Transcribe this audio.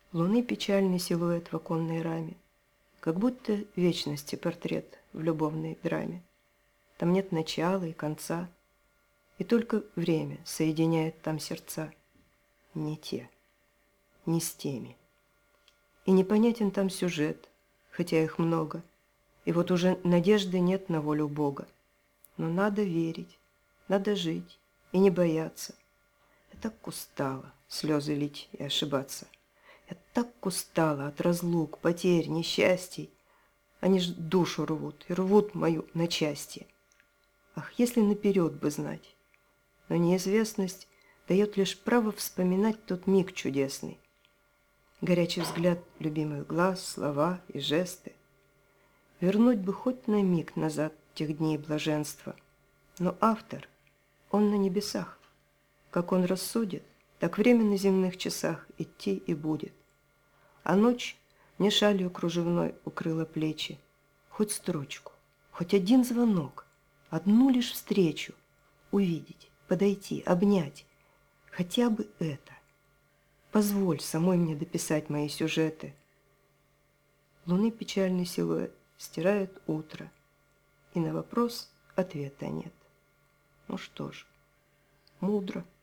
Луны печальный силуэт в оконной раме, как будто вечности портрет в любовной драме. Там нет начала и конца, и только время соединяет там сердца. Не те, не с теми. И непонятен там сюжет, хотя их много, и вот уже надежды нет на волю Бога. Но надо верить, надо жить и не бояться. Я так устала слезы лить и ошибаться. Я так устала от разлук, потерь, несчастий. Они ж душу рвут и рвут мою на части. Ах, если наперед бы знать! Но неизвестность дает лишь право вспоминать тот миг чудесный. Горячий взгляд любимых глаз, слова и жесты. Вернуть бы хоть на миг назад тех дней блаженства. Но автор, он на небесах. Как он рассудит, так время на земных часах идти и будет. А ночь мне шалью кружевной укрыла плечи. Хоть строчку, хоть один звонок, одну лишь встречу увидеть, подойти, обнять. Хотя бы это. Позволь самой мне дописать мои сюжеты. Луны печальный силуэт стирает утро, и на вопрос ответа нет. Ну что ж, мудро.